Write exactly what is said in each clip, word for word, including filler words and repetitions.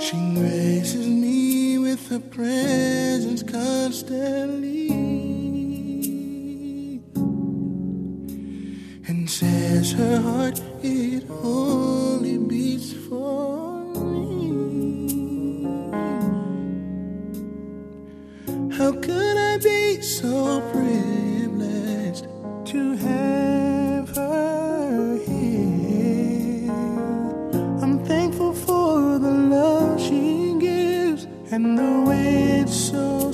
She graces me with her presence constantly and says her heart, it only beats for me. How could I be so privileged to have her here? I'm thankful for the love she gives and the way it's so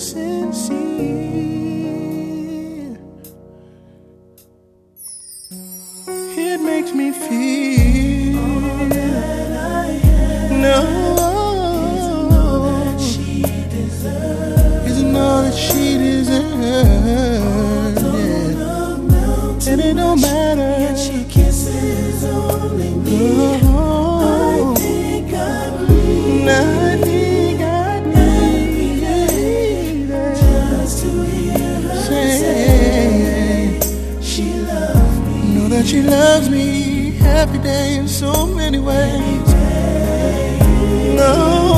sincere. It makes me feel all that I have. No, isn't all that she deserves. Isn't all that she deserves. Yeah. And it don't matter. Yet she kisses only me. Oh. I think I breathe. I think I breathe every day just to hear her say, say she loves me. Know that she loves me every day in so many ways. No,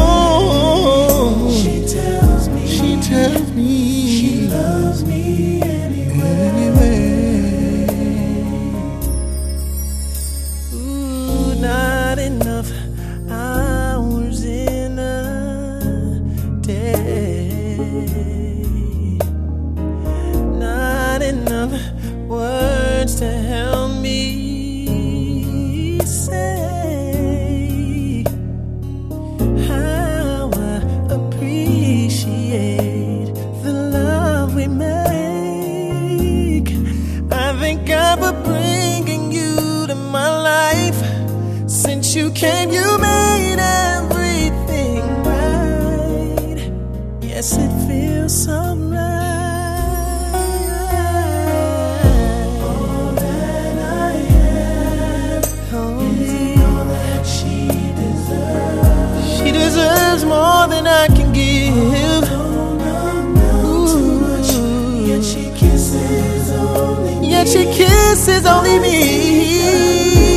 she tells me. She tells me she loves me anyway. anyway. Ooh, not enough hours in a day, not enough words to help me say how I appreciate the love we make. I thank God for bringing you to my life. Since you came, you made everything right. Yes, it feels so right. All that I have is all that she deserves. She deserves more than I can give. Ooh. Yet she kisses only me. Yet she kisses only me.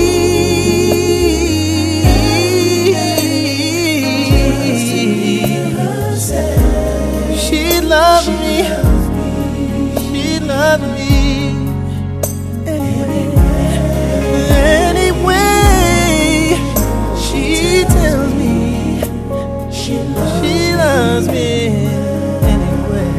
She loves me. She loves me. Anyway, she tells me she loves me anyway.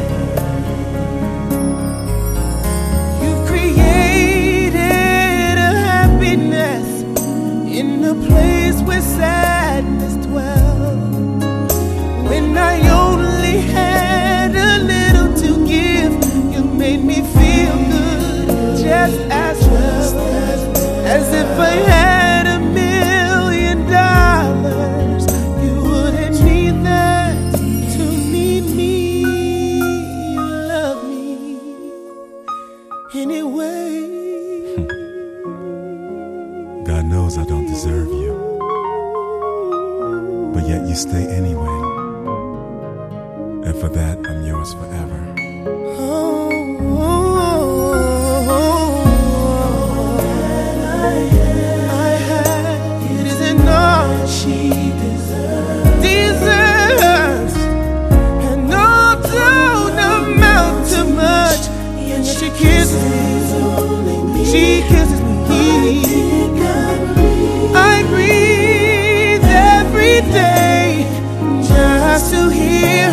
You've created a happiness in a place where sadness dwells. When I only had a little to give, you made me feel good just as well. As if I had a million dollars, you wouldn't need that to need me. You love me anyway. God knows I don't deserve you, but yet you stay anyway. And for that, I'm yours forever. Oh, oh, oh, all that I have, I have, it isn't all that she deserves. Deserves, and all don't amount to much. And she kisses, she kisses me. I breathe every day just to hear